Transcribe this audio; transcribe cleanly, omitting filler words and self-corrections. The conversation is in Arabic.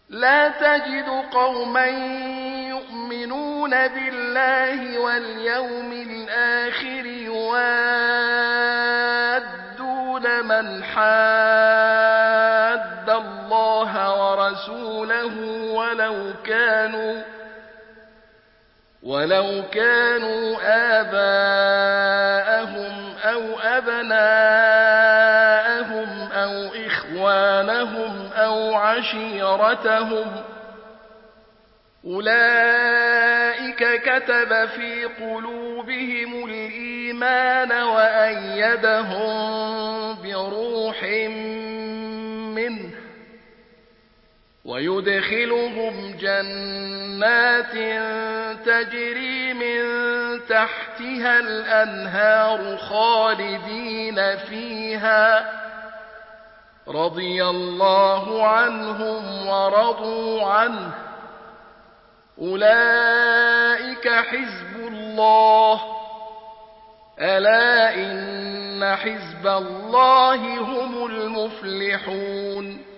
لا تجد قوما يؤمنون بالله واليوم الآخر يوادون من حاد الله ورسوله ولو كانوا آباءهم أو أبناءهم أو إخوانهم أو عشيرتهم أولئك كتب في قلوبهم الإيمان وأيدهم بروح منه ويدخلهم جنات تجري من تحتها الأنهار خالدين فيها رضي الله عنهم ورضوا عنه أولئك حزب الله ألا إن حزب الله هم المفلحون